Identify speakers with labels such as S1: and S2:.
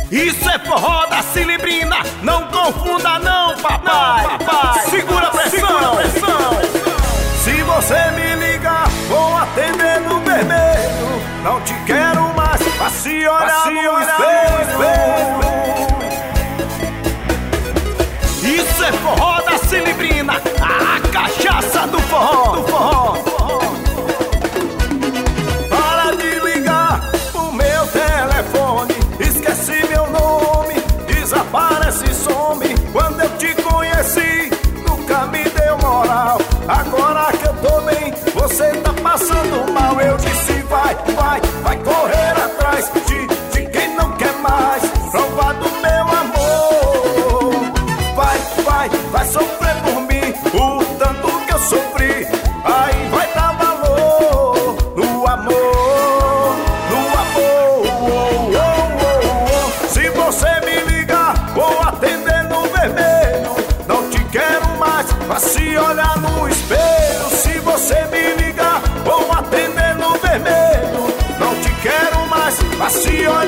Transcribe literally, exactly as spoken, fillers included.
S1: Isso é forró da Cilibrina, não confunda não, papai. Não, papai. Segura a pressão, segura a pressão. Se você me ligar, vou atender no vermelho. Não te quero mais, pra se olhar pra no espelho. Isso é forró da Cilibrina, a cachaça do forró, do forró. Para de ligar o meu telefone, esquece meu nome, desaparece e some. Quando eu te conheci, nunca me deu moral. Agora que eu tô bem, você tá passando mal. Eu disse vai, vai, vai correr atrás de, de quem não quer mais provar do meu amor. Vai, vai, vai sofrer por mim o tanto que eu sofri. Aí vai dar valor no amor, no amor. Oh, oh, oh, oh. Se você me ligar, vou atender no vermelho. Não te quero mais, pra se olhar no espelho. Se você me ligar, vou atender no vermelho. Não te quero mais, pra se olhar